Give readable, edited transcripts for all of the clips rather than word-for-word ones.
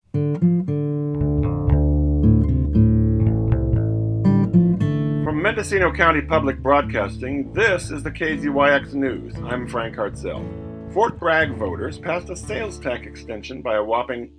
From Mendocino County Public Broadcasting, this is the KZYX News. I'm Frank Hartzell. Fort Bragg voters passed a sales tax extension by a whopping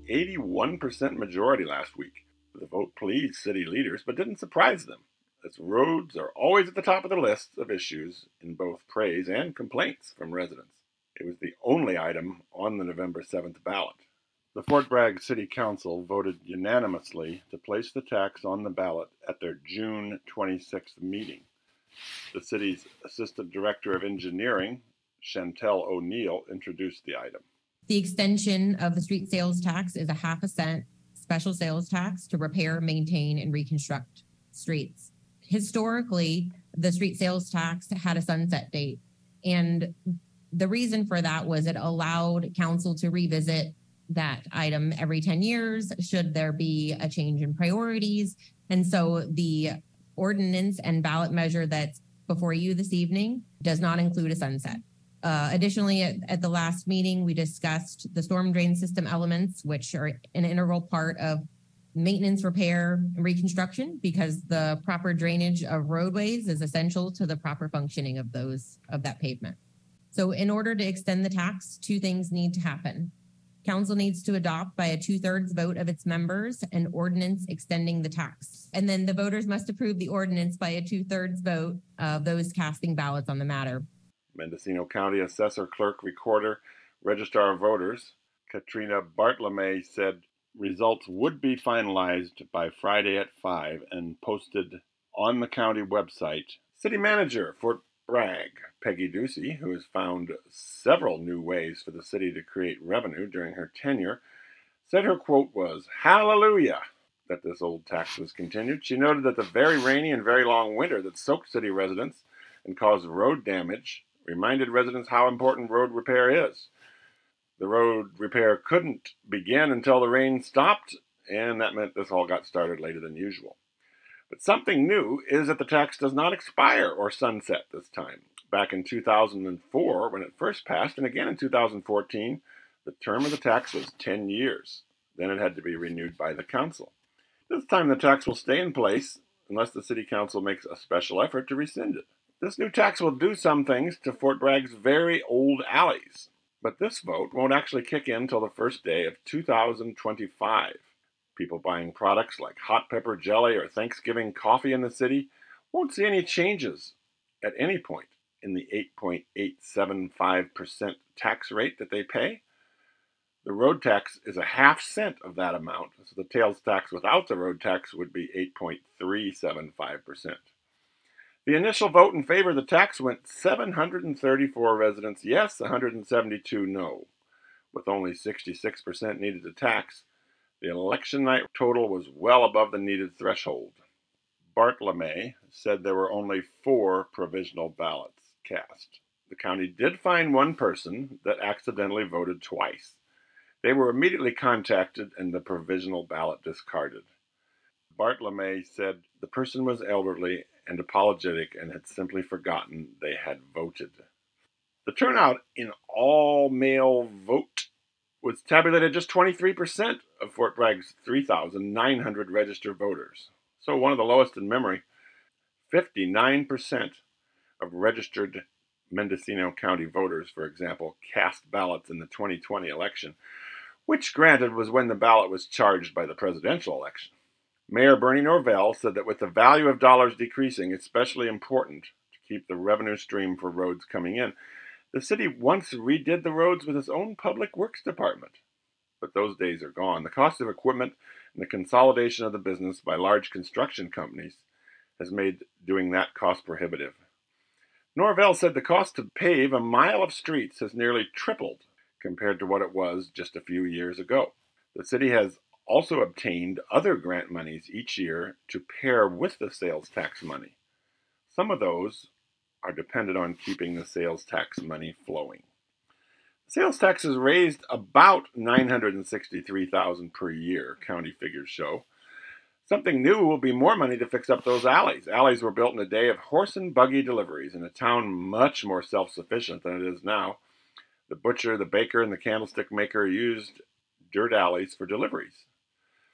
81% majority last week. The vote pleased city leaders, but didn't surprise them, as roads are always at the top of the list of issues in both praise and complaints from residents. It was the only item on the November 7th ballot. The Fort Bragg City Council voted unanimously to place the tax on the ballot at their June 26th meeting. The city's Assistant Director of Engineering, Chantel O'Neill, introduced the item. The extension of the street sales tax is a half a cent special sales tax to repair, maintain, and reconstruct streets. Historically, the street sales tax had a sunset date, and the reason for that was it allowed council to revisit that item every 10 years should there be a change in priorities. And so the ordinance and ballot measure that's before you this evening does not include a sunset. Additionally, at the last meeting, we discussed the storm drain system elements, which are an integral part of maintenance, repair, and reconstruction, because the proper drainage of roadways is essential to the proper functioning of that pavement. So in order to extend the tax, two things need to happen. Council needs to adopt by a 2/3 vote of its members an ordinance extending the tax. And then the voters must approve the ordinance by a 2/3 vote of those casting ballots on the matter. Mendocino County Assessor, Clerk, Recorder, Registrar of Voters, Katrina Bartolome, said results would be finalized by Friday at 5 and posted on the county website. City Manager, Fort Bragg, Peggy Ducey, who has found several new ways for the city to create revenue during her tenure, said her quote was, "Hallelujah," that this old tax was continued. She noted that the very rainy and very long winter that soaked city residents and caused road damage reminded residents how important road repair is. The road repair couldn't begin until the rain stopped, and that meant this all got started later than usual. But something new is that the tax does not expire or sunset this time. Back in 2004, when it first passed, and again in 2014, the term of the tax was 10 years. Then it had to be renewed by the council. This time the tax will stay in place unless the city council makes a special effort to rescind it. This new tax will do some things to Fort Bragg's very old alleys, but this vote won't actually kick in until the first day of 2025. People buying products like hot pepper jelly or Thanksgiving coffee in the city won't see any changes at any point in the 8.875% tax rate that they pay. The road tax is a half cent of that amount, so the sales tax without the road tax would be 8.375%. The initial vote in favor of the tax went 734 residents yes, 172 no. With only 66% needed to tax, the election night total was well above the needed threshold. Bartolome said there were only 4 provisional ballots cast. The county did find one person that accidentally voted twice. They were immediately contacted and the provisional ballot discarded. Bartolome said the person was elderly and apologetic and had simply forgotten they had voted. The turnout in all-mail vote was tabulated just 23% of Fort Bragg's 3,900 registered voters, so one of the lowest in memory. 59% of registered Mendocino County voters, for example, cast ballots in the 2020 election, which granted was when the ballot was charged by the presidential election. Mayor Bernie Norvell said that with the value of dollars decreasing, it's especially important to keep the revenue stream for roads coming in. The city once redid the roads with its own public works department, but those days are gone. The cost of equipment and the consolidation of the business by large construction companies has made doing that cost prohibitive. Norvell said the cost to pave a mile of streets has nearly tripled compared to what it was just a few years ago. The city has also obtained other grant monies each year to pair with the sales tax money. Some of those are dependent on keeping the sales tax money flowing. Sales tax is raised about $963,000 per year, county figures show. Something new will be more money to fix up those alleys. Alleys were built in a day of horse and buggy deliveries in a town much more self-sufficient than it is now. The butcher, the baker, and the candlestick maker used dirt alleys for deliveries.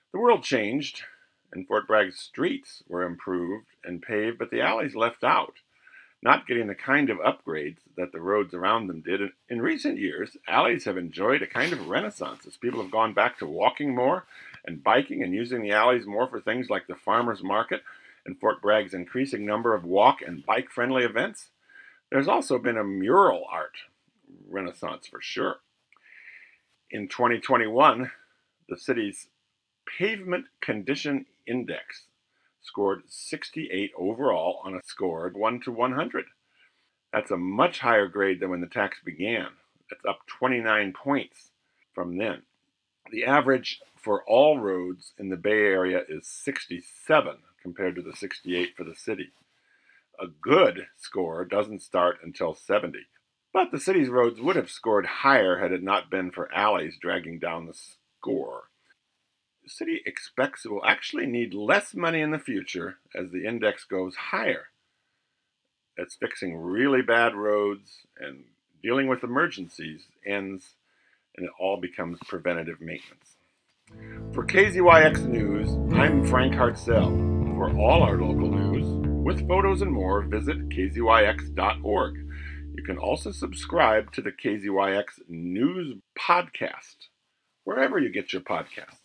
The world changed, and Fort Bragg's streets were improved and paved, but the alleys left out, not getting the kind of upgrades that the roads around them did. In recent years, alleys have enjoyed a kind of renaissance as people have gone back to walking more and biking and using the alleys more for things like the farmers market and Fort Bragg's increasing number of walk and bike friendly events. There's also been a mural art renaissance for sure. In 2021, the city's Pavement Condition Index scored 68 overall on a score of 1 to 100. That's a much higher grade than when the tax began. That's up 29 points from then. The average for all roads in the Bay Area is 67 compared to the 68 for the city. A good score doesn't start until 70. But the city's roads would have scored higher had it not been for alleys dragging down the score. The city expects it will actually need less money in the future as the index goes higher. That's fixing really bad roads and dealing with emergencies ends, and it all becomes preventative maintenance. For KZYX News, I'm Frank Hartzell. For all our local news, with photos and more, visit kzyx.org. You can also subscribe to the KZYX News Podcast, wherever you get your podcasts.